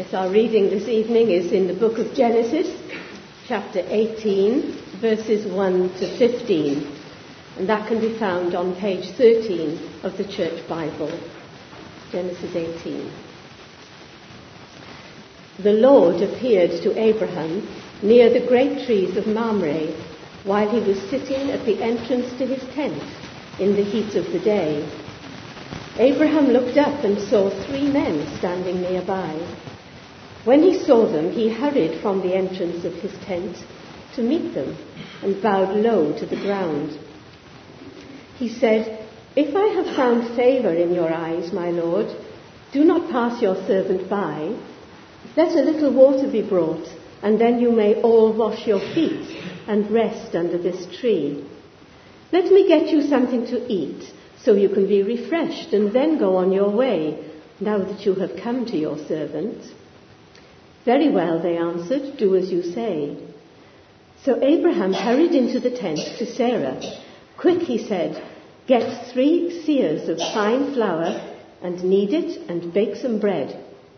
Yes, our reading this evening is in the book of Genesis, chapter 18, verses 1 to 15. And that can be found on page 13 of the Church Bible. Genesis 18. The Lord appeared to Abraham near the great trees of Mamre, while he was sitting at the entrance to his tent in the heat of the day. Abraham looked up and saw 3 men standing nearby. When he saw them, he hurried from the entrance of his tent to meet them and bowed low to the ground. He said, "If I have found favor in your eyes, my Lord, do not pass your servant by. Let a little water be brought, and then you may all wash your feet and rest under this tree. Let me get you something to eat, so you can be refreshed and then go on your way, now that you have come to your servant." "Very well," they answered, "do as you say." So Abraham hurried into the tent to Sarah. "Quick," he said, "get 3 seahs of fine flour and knead it and bake some bread."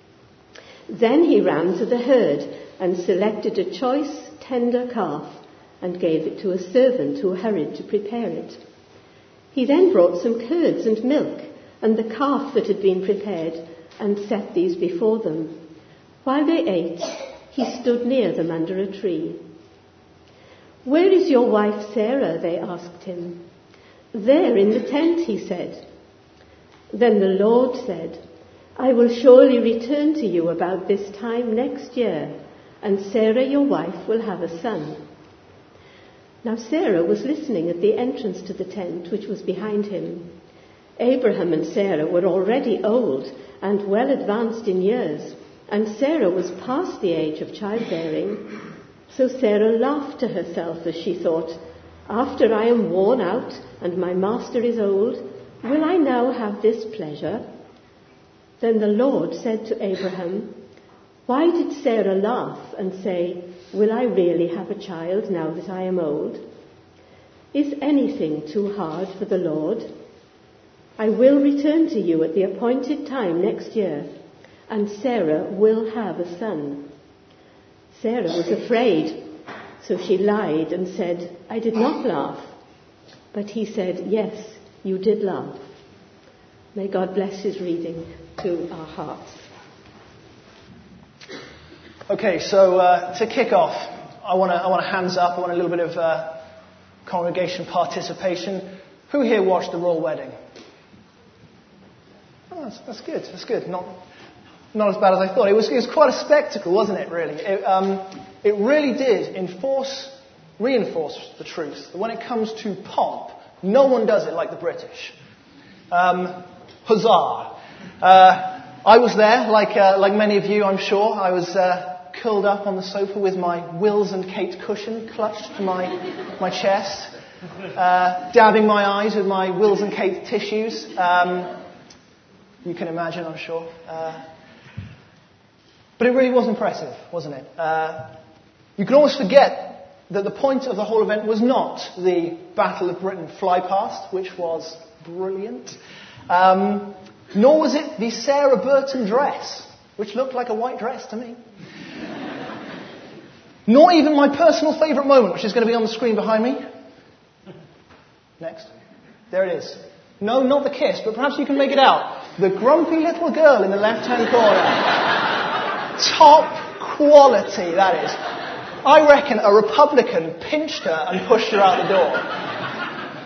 Then he ran to the herd and selected a choice, tender calf and gave it to a servant who hurried to prepare it. He then brought some curds and milk and the calf that had been prepared and set these before them. While they ate, he stood near them under a tree. "Where is your wife Sarah?" they asked him. "There in the tent," he said. Then the Lord said, "I will surely return to you about this time next year, and Sarah your wife will have a son." Now Sarah was listening at the entrance to the tent, which was behind him. Abraham and Sarah were already old and well advanced in years, and Sarah was past the age of childbearing. So Sarah laughed to herself as she thought, "After I am worn out and my master is old, will I now have this pleasure?" Then the Lord said to Abraham, "Why did Sarah laugh and say, 'Will I really have a child now that I am old?' Is anything too hard for the Lord? I will return to you at the appointed time next year, and Sarah will have a son." Sarah was afraid, so she lied and said, "I did not laugh." But he said, "Yes, you did laugh." May God bless his reading to our hearts. Okay, so to kick off, I want hands up. I want a little bit of congregation participation. Who here watched the royal wedding? Oh, that's good. That's good. Not as bad as I thought. It was quite a spectacle, wasn't it, really? It really did reinforce the truth that when it comes to pomp, no one does it like the British. Huzzah! I was there, like many of you, I'm sure. I was curled up on the sofa with my Wills and Kate cushion clutched to my chest, dabbing my eyes with my Wills and Kate tissues. You can imagine, I'm sure. But it really was impressive, wasn't it? You can almost forget that the point of the whole event was not the Battle of Britain fly past, which was brilliant, nor was it the Sarah Burton dress, which looked like a white dress to me, nor even my personal favourite moment, which is going to be on the screen behind me. Next. There it is. No, not the kiss, but perhaps you can make it out. The grumpy little girl in the left-hand corner. Top quality, that is. I reckon a Republican pinched her and pushed her out the door.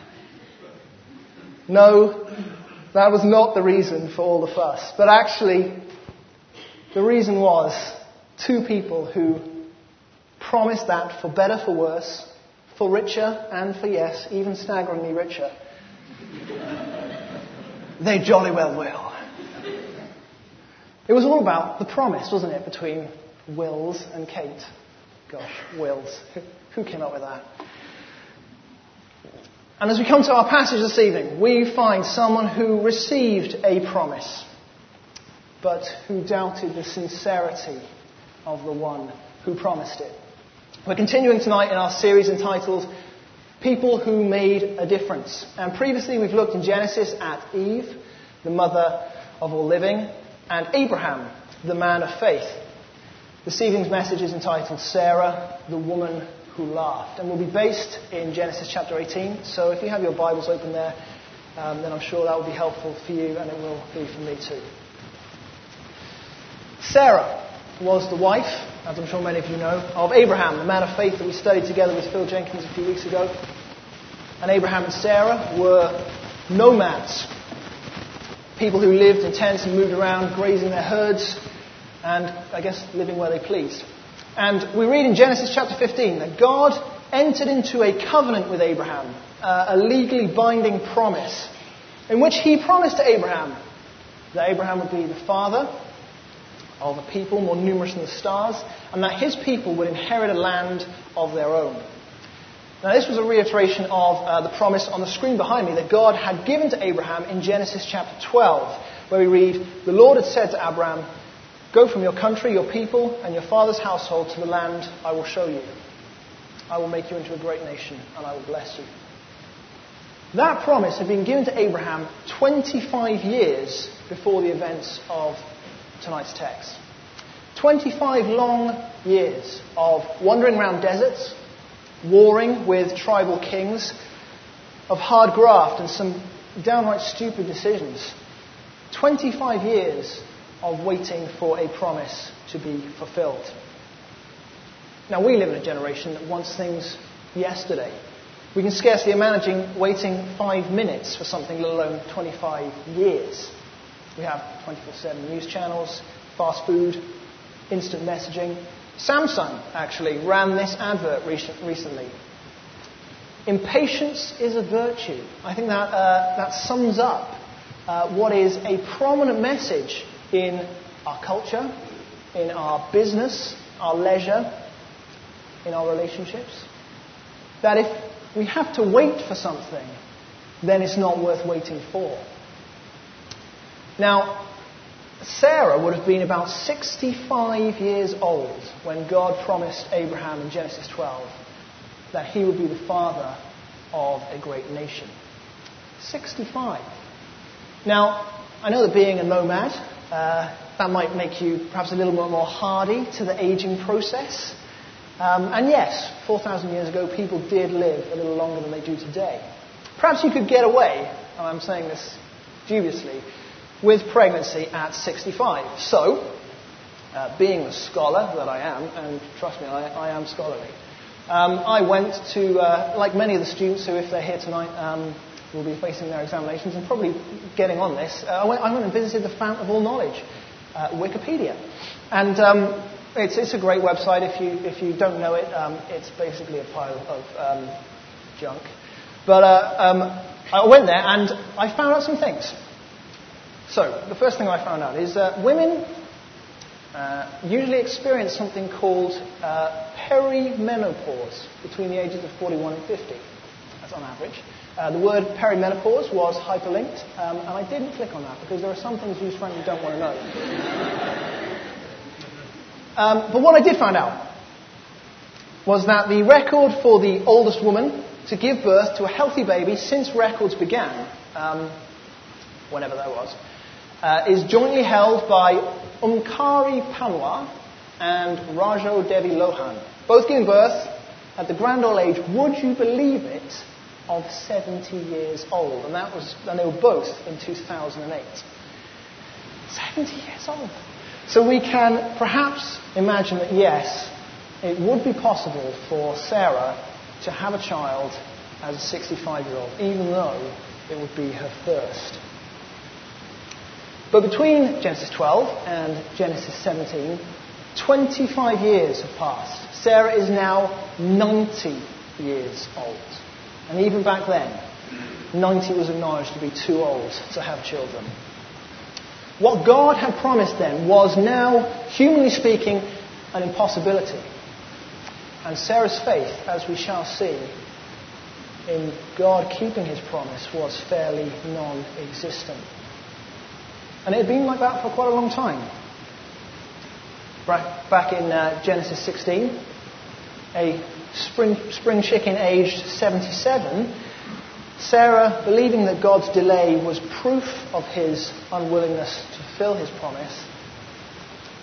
No, that was not the reason for all the fuss. But actually, the reason was 2 people who promised that for better, for worse, for richer, and for yes, even staggeringly richer, they jolly well will. It was all about the promise, wasn't it, between Wills and Kate? Gosh, Wills. Who came up with that? And as we come to our passage this evening, we find someone who received a promise, but who doubted the sincerity of the one who promised it. We're continuing tonight in our series entitled People Who Made a Difference. And previously we've looked in Genesis at Eve, the mother of all living, and Abraham, the man of faith. This evening's message is entitled Sarah, the woman who laughed, and will be based in Genesis chapter 18. So if you have your Bibles open there, then I'm sure that will be helpful for you, and it will be for me too. Sarah was the wife, as I'm sure many of you know, of Abraham, the man of faith that we studied together with Phil Jenkins a few weeks ago. And Abraham and Sarah were nomads, people who lived in tents and moved around, grazing their herds, and I guess living where they pleased. And we read in Genesis chapter 15 that God entered into a covenant with Abraham, a legally binding promise, in which he promised to Abraham that Abraham would be the father of a people more numerous than the stars, and that his people would inherit a land of their own. Now, this was a reiteration of the promise on the screen behind me that God had given to Abraham in Genesis chapter 12, where we read, "The Lord had said to Abraham, 'Go from your country, your people, and your father's household to the land I will show you. I will make you into a great nation, and I will bless you.'" That promise had been given to Abraham 25 years before the events of tonight's text. 25 long years of wandering around deserts, warring with tribal kings, of hard graft and some downright stupid decisions. 25 years of waiting for a promise to be fulfilled. Now, we live in a generation that wants things yesterday. We can scarcely imagine waiting 5 minutes for something, let alone 25 years. We have 24/7 news channels, fast food, instant messaging. Samsung actually ran this advert recently. Impatience is a virtue. I think that sums up what is a prominent message in our culture, in our business, our leisure, in our relationships. That if we have to wait for something, then it's not worth waiting for. Now, Sarah would have been about 65 years old when God promised Abraham in Genesis 12 that he would be the father of a great nation. 65. Now, I know that being a nomad, that might make you perhaps a little bit more hardy to the aging process. And yes, 4,000 years ago, people did live a little longer than they do today. Perhaps you could get away, and I'm saying this dubiously, with pregnancy at 65. So, being the scholar that I am, and trust me, I am scholarly, I went to, like many of the students who, if they're here tonight, will be facing their examinations and probably getting on this, I went and visited the Fountain of All Knowledge, Wikipedia. And it's a great website. If you don't know it, it's basically a pile of junk. But I went there and I found out some things. So, the first thing I found out is that women usually experience something called perimenopause between the ages of 41 and 50. That's on average. The word perimenopause was hyperlinked, and I didn't click on that because there are some things you frankly don't want to know. But what I did find out was that the record for the oldest woman to give birth to a healthy baby since records began, whenever that was, is jointly held by Omkari Panwar and Rajo Devi Lohan, both giving birth at the grand old age, would you believe it, of 70 years old. And they were both in 2008. 70 years old. So we can perhaps imagine that, yes, it would be possible for Sarah to have a child as a 65-year-old, even though it would be her first. But between Genesis 12 and Genesis 17, 25 years have passed. Sarah is now 90 years old. And even back then, 90 was acknowledged to be too old to have children. What God had promised then was now, humanly speaking, an impossibility. And Sarah's faith, as we shall see, in God keeping his promise was fairly non-existent. And it had been like that for quite a long time. Back in Genesis 16, a spring chicken aged 77, Sarah, believing that God's delay was proof of his unwillingness to fulfill his promise,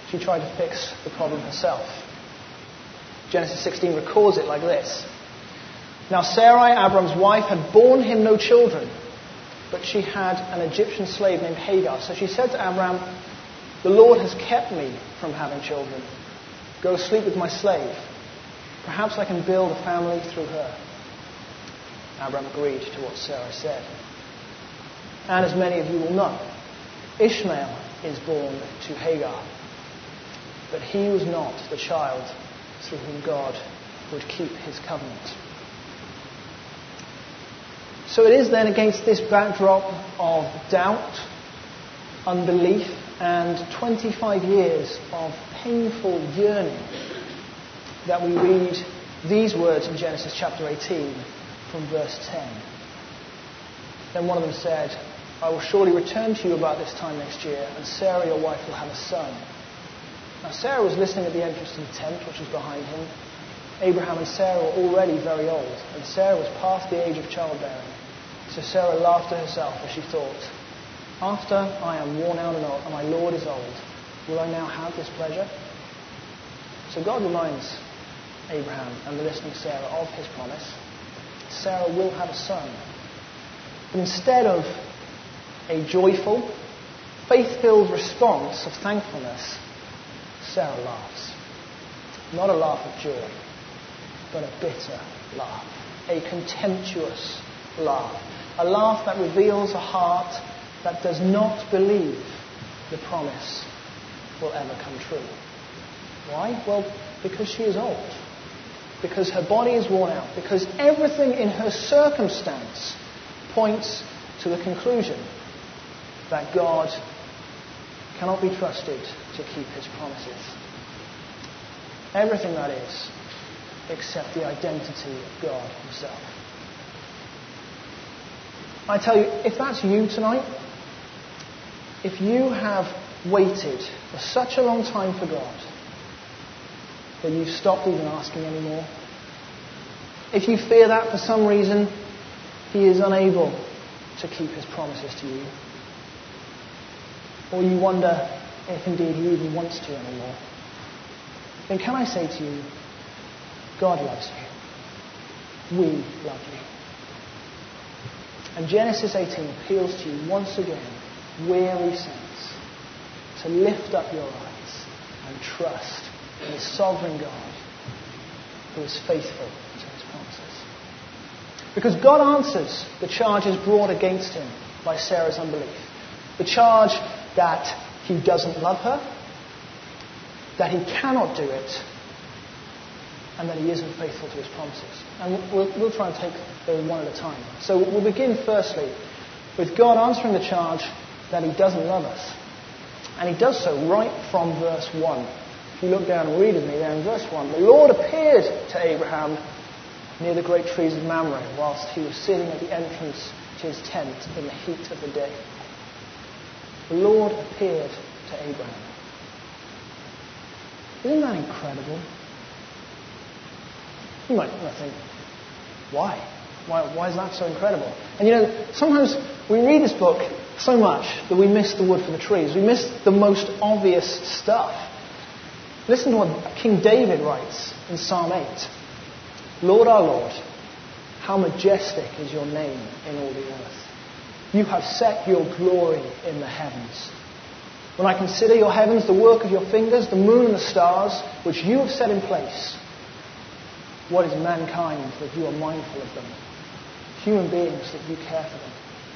she tried to fix the problem herself. Genesis 16 records it like this. Now Sarai, Abram's wife, had borne him no children, but she had an Egyptian slave named Hagar. So she said to Abram, "The Lord has kept me from having children. Go sleep with my slave. Perhaps I can build a family through her." Abram agreed to what Sarah said. And as many of you will know, Ishmael is born to Hagar. But he was not the child through whom God would keep his covenant. So it is then against this backdrop of doubt, unbelief, and 25 years of painful yearning that we read these words in Genesis chapter 18 from verse 10. Then one of them said, "I will surely return to you about this time next year, and Sarah your wife will have a son." Now Sarah was listening at the entrance to the tent, which was behind him. Abraham and Sarah were already very old, and Sarah was past the age of childbearing. So Sarah laughed to herself as she thought, "After I am worn out and my Lord is old, will I now have this pleasure?" So God reminds Abraham and the listening Sarah of his promise. Sarah will have a son. But instead of a joyful, faith-filled response of thankfulness, Sarah laughs. Not a laugh of joy, but a bitter laugh. A contemptuous laugh. A laugh that reveals a heart that does not believe the promise will ever come true. Why? Well, because she is old. Because her body is worn out. Because everything in her circumstance points to the conclusion that God cannot be trusted to keep his promises. Everything, that is, except the identity of God himself. I tell you, if that's you tonight, if you have waited for such a long time for God that you've stopped even asking anymore, if you fear that for some reason he is unable to keep his promises to you, or you wonder if indeed he even wants to anymore, then can I say to you, God loves you. We love you. And Genesis 18 appeals to you once again, weary saints, to lift up your eyes and trust in the sovereign God who is faithful to his promises. Because God answers the charges brought against him by Sarah's unbelief. The charge that he doesn't love her, that he cannot do it, and that he isn't faithful to his promises. And we'll try and take them one at a time. So we'll begin firstly with God answering the charge that he doesn't love us. And he does so right from verse 1. If you look down and read with me there in verse 1, "The Lord appeared to Abraham near the great trees of Mamre whilst he was sitting at the entrance to his tent in the heat of the day." The Lord appeared to Abraham. Isn't that incredible? You might think, why? Why is that so incredible? And you know, sometimes we read this book so much that we miss the wood for the trees. We miss the most obvious stuff. Listen to what King David writes in Psalm 8. "Lord our Lord, how majestic is your name in all the earth. You have set your glory in the heavens. When I consider your heavens, the work of your fingers, the moon and the stars, which you have set in place, what is mankind that you are mindful of them? Human beings that you care for them."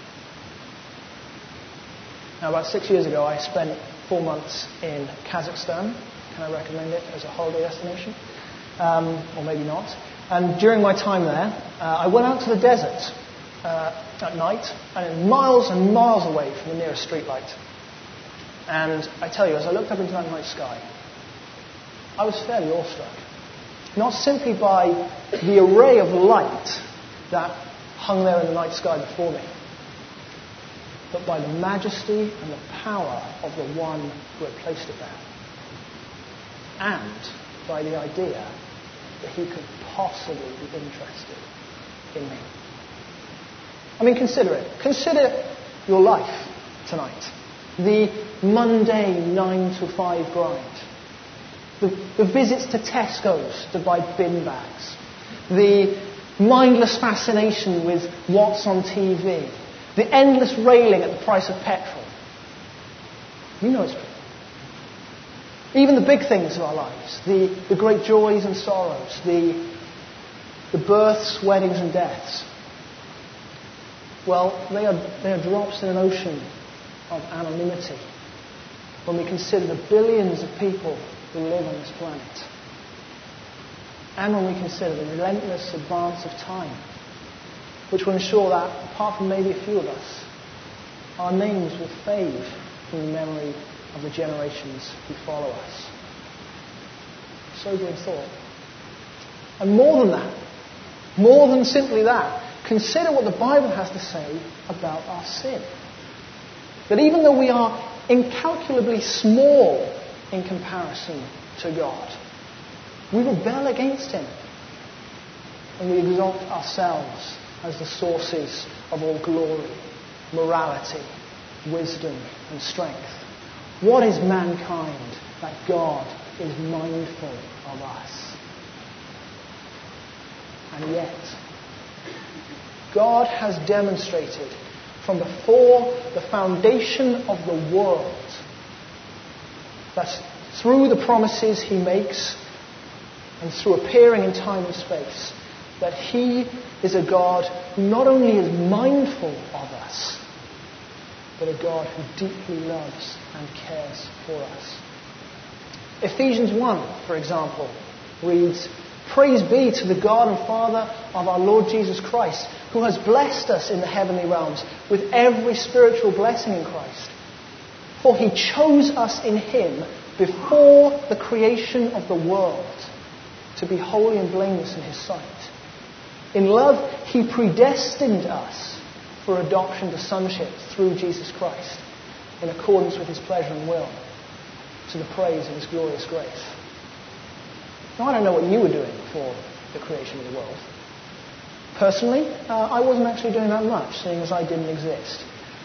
Now, about 6 years ago, I spent 4 months in Kazakhstan. Can I recommend it as a holiday destination? Or maybe not. And during my time there, I went out to the desert at night, and miles and miles away from the nearest streetlight. And I tell you, as I looked up into that night sky, I was fairly awestruck. Not simply by the array of light that hung there in the night sky before me, but by the majesty and the power of the one who had placed it there. And by the idea that he could possibly be interested in me. I mean, consider it. Consider your life tonight. the mundane 9 to 5 grind, the visits to Tesco's to buy bin bags, the mindless fascination with what's on TV, the endless railing at the price of petrol. You know it's true. Even the big things of our lives, the great joys and sorrows, the births, weddings and deaths, well, they are drops in an ocean of anonymity when we consider the billions of people who live on this planet, and when we consider the relentless advance of time, which will ensure that, apart from maybe a few of us, our names will fade from the memory of the generations who follow us. Sobering thought. And more than that, more than simply that, consider what the Bible has to say about our sin. That even though we are incalculably small in comparison to God, we rebel against Him and we exalt ourselves as the sources of all glory, morality, wisdom and strength. What is mankind that God is mindful of us? And yet, God has demonstrated from before the foundation of the world that through the promises He makes and through appearing in time and space, that He is a God who not only is mindful of us, but a God who deeply loves and cares for us. Ephesians 1, for example, reads, "Praise be to the God and Father of our Lord Jesus Christ, who has blessed us in the heavenly realms with every spiritual blessing in Christ. For He chose us in Him before the creation of the world to be holy and blameless in His sight. In love, He predestined us for adoption to sonship through Jesus Christ, in accordance with His pleasure and will, to the praise of His glorious grace." Now, I don't know what you were doing before the creation of the world. Personally, I wasn't actually doing that much, seeing as I didn't exist.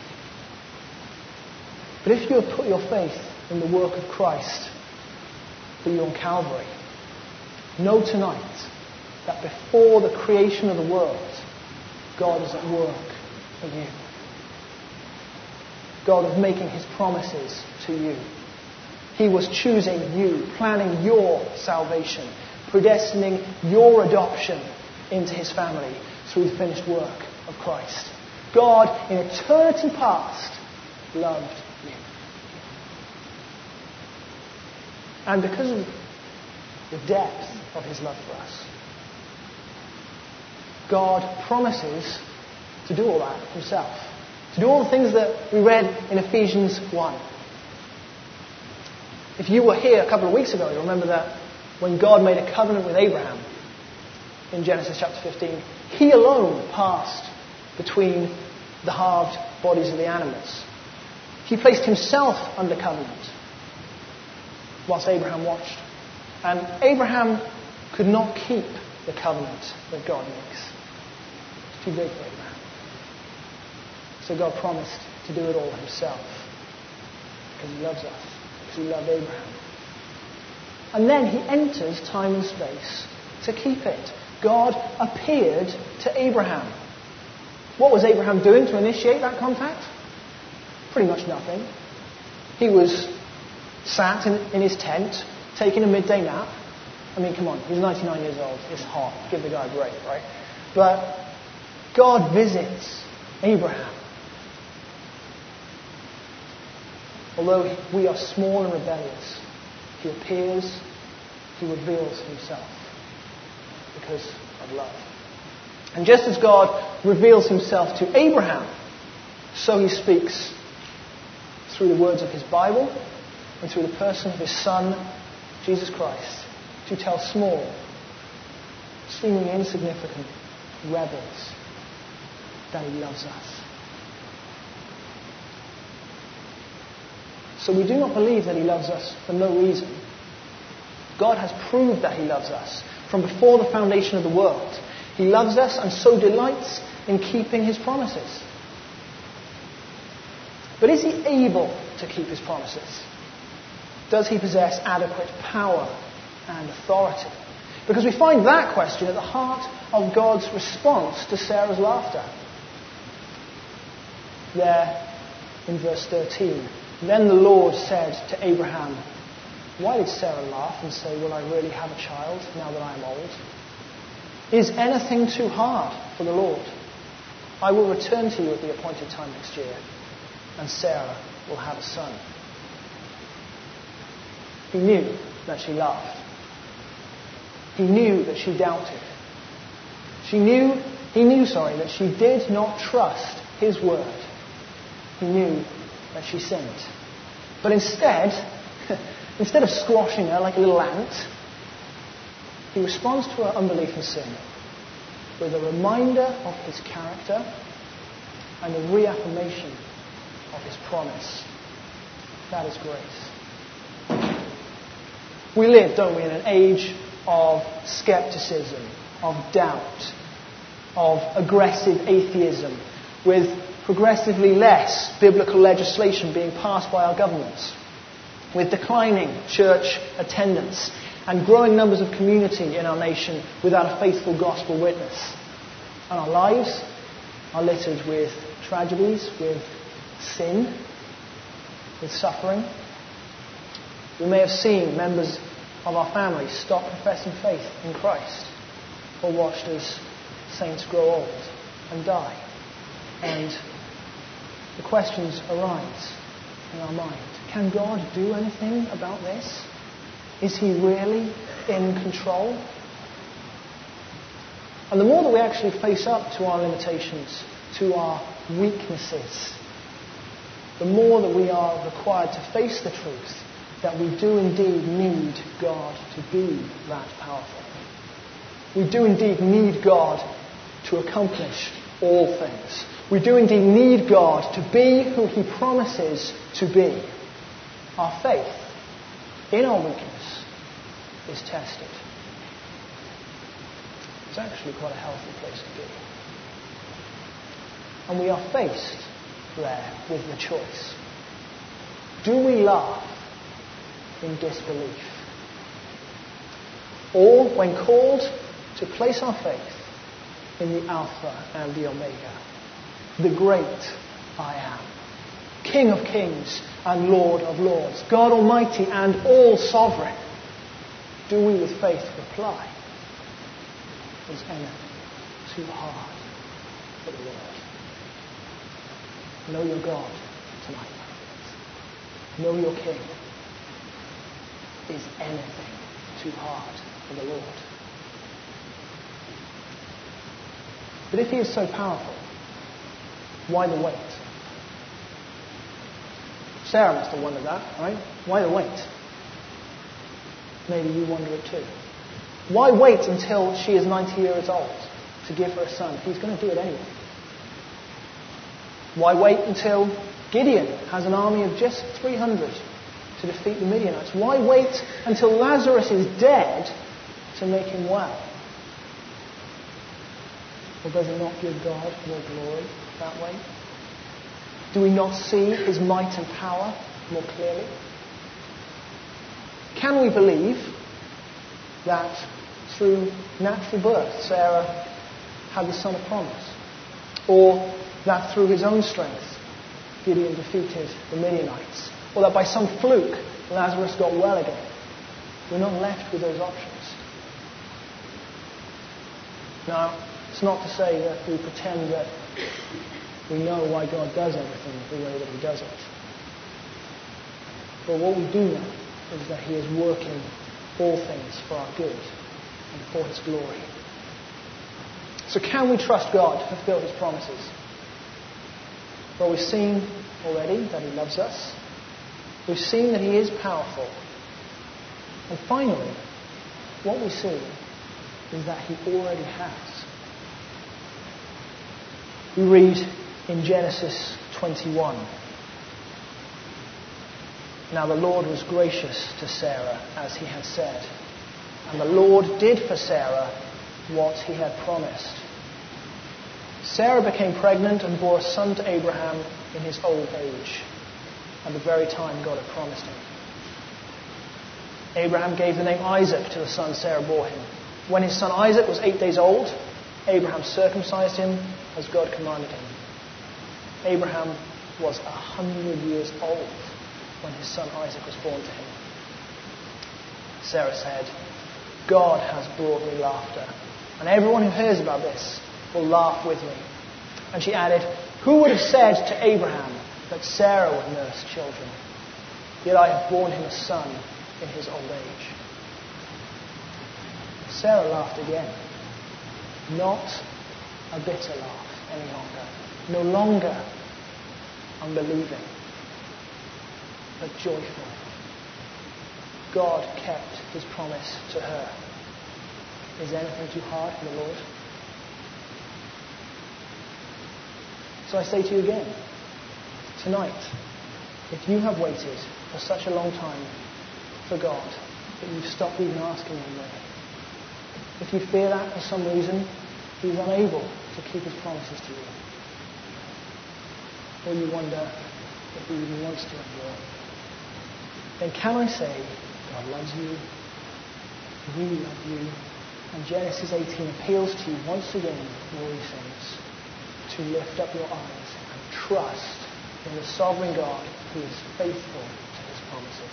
But if you have put your faith in the work of Christ for you on Calvary, know tonight that before the creation of the world, God is at work for you. God is making His promises to you. He was choosing you, planning your salvation, predestining your adoption into His family through the finished work of Christ. God, in eternity past, loved you. And because of the depth of His love for us, God promises to do all that Himself. To do all the things that we read in Ephesians 1. If you were here a couple of weeks ago, you'll remember that when God made a covenant with Abraham in Genesis chapter 15, He alone passed between the halved bodies of the animals. He placed Himself under covenant whilst Abraham watched. And Abraham could not keep the covenant that God makes. It's too big for Abraham. So God promised to do it all Himself because He loves us. He loved Abraham. And then He enters time and space to keep it. God appeared to Abraham. What was Abraham doing to initiate that contact? Pretty much nothing. He was sat in his tent, taking a midday nap. I mean, come on, he's 99 years old. It's hot. Give the guy a break, right? But God visits Abraham. Although we are small and rebellious, He appears, He reveals Himself because of love. And just as God reveals Himself to Abraham, so He speaks through the words of His Bible and through the person of His Son, Jesus Christ, to tell small, seemingly insignificant rebels that He loves us. So we do not believe that He loves us for no reason. God has proved that He loves us from before the foundation of the world. He loves us and so delights in keeping His promises. But is he able to keep his promises? Does he possess adequate power and authority? Because we find that question at the heart of God's response to Sarah's laughter. There in verse 13, then the Lord said to Abraham, why did Sarah laugh and say, will I really have a child now that I am old? Is anything too hard for the Lord? I will return to you at the appointed time next year, and Sarah will have a son. He knew that she laughed. He knew that she doubted. He knew that she did not trust his word. He knew that she sinned. But instead of squashing her like a little ant, he responds to her unbelief and sin with a reminder of his character and a reaffirmation of his promise. That is grace. We live, don't we, in an age of skepticism, of doubt, of aggressive atheism, with progressively less biblical legislation being passed by our governments, with declining church attendance and growing numbers of community in our nation without a faithful gospel witness. And our lives are littered with tragedies, with sin, with suffering. We may have seen members of our family stop professing faith in Christ, or watched as saints grow old and die. And the questions arise in our mind. Can God do anything about this? Is he really in control? And the more that we actually face up to our limitations, to our weaknesses, the more that we are required to face the truth that we do indeed need God to be that powerful. We do indeed need God to accomplish all things. We do indeed need God to be who he promises to be. Our faith in our weakness is tested. It's actually quite a healthy place to be. And we are faced there with the choice. Do we laugh in disbelief? Or, when called to place our faith in the Alpha and the Omega, the great I am, King of kings and Lord of lords, God Almighty and all sovereign, do we with faith reply, is anything too hard for the Lord? Know your God tonight. Know your King. Is anything too hard for the Lord? But if he is so powerful, why the wait? Sarah must have wondered that, right? Why the wait? Maybe you wonder it too. Why wait until she is 90 years old to give her a son? He's going to do it anyway. Why wait until Gideon has an army of just 300 to defeat the Midianites? Why wait until Lazarus is dead to make him well? Or does it not give God more glory that way? Do we not see his might and power more clearly? Can we believe that through natural birth Sarah had the son of promise? Or that through his own strength Gideon defeated the Midianites? Or that by some fluke Lazarus got well again? We're not left with those options. Now, it's not to say that we pretend that we know why God does everything the way that he does it. But what we do know is that he is working all things for our good and for his glory. So can we trust God to fulfill his promises? Well, we've seen already that he loves us. We've seen that he is powerful. And finally, what we see is that he already has. We read in Genesis 21. Now the Lord was gracious to Sarah as he had said, and the Lord did for Sarah what he had promised. Sarah became pregnant and bore a son to Abraham in his old age, at the very time God had promised him. Abraham gave the name Isaac to the son Sarah bore him. When his son Isaac was 8 days old, Abraham circumcised him as God commanded him. Abraham was 100 years old when his son Isaac was born to him. Sarah said, God has brought me laughter, and everyone who hears about this will laugh with me. And she added, who would have said to Abraham that Sarah would nurse children? Yet I have borne him a son in his old age. Sarah laughed again. Not a bitter laugh any longer. No longer unbelieving, but joyful. God kept his promise to her. Is anything too hard for the Lord? So I say to you again, tonight, if you have waited for such a long time for God that you've stopped even asking him really, if you fear that for some reason he's unable to keep his promises to you, or you wonder if he even wants to endure, then can I say God loves you, we love you, and Genesis 18 appeals to you once again, glory saints, to lift up your eyes and trust in the sovereign God who is faithful to his promises.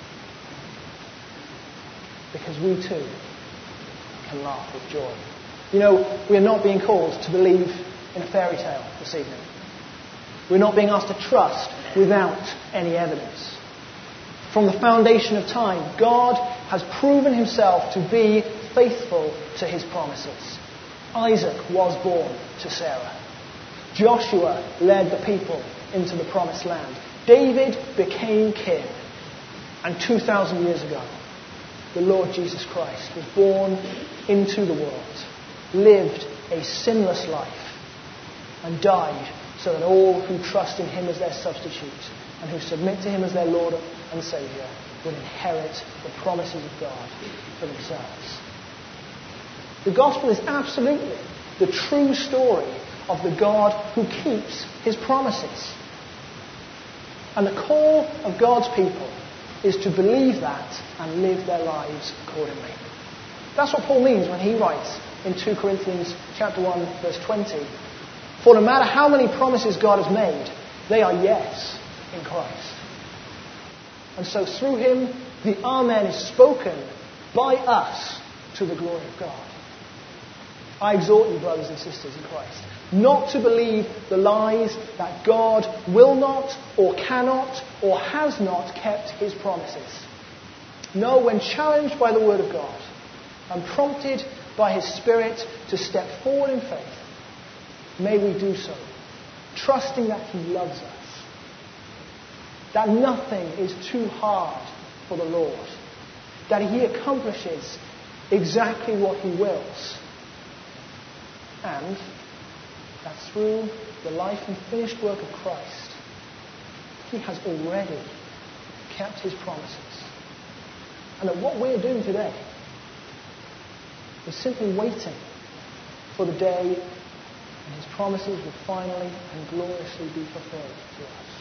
Because we too can laugh with joy. You know, we are not being called to believe in a fairy tale this evening. We're not being asked to trust without any evidence. From the foundation of time, God has proven himself to be faithful to his promises. Isaac was born to Sarah. Joshua led the people into the promised land. David became king. And 2,000 years ago, the Lord Jesus Christ was born into the world, lived a sinless life, and died so that all who trust in him as their substitute and who submit to him as their Lord and Saviour would inherit the promises of God for themselves. The gospel is absolutely the true story of the God who keeps his promises. And the call of God's people is to believe that and live their lives accordingly. That's what Paul means when he writes in 2 Corinthians chapter 1, verse 20, for no matter how many promises God has made, they are yes in Christ. And so through him, the Amen is spoken by us to the glory of God. I exhort you, brothers and sisters in Christ, not to believe the lies that God will not or cannot or has not kept his promises. No, when challenged by the word of God and prompted by his Spirit to step forward in faith, may we do so, trusting that he loves us, that nothing is too hard for the Lord, that he accomplishes exactly what he wills, and that through the life and finished work of Christ, he has already kept his promises. And that what we're doing today is simply waiting for the day when his promises will finally and gloriously be fulfilled to us.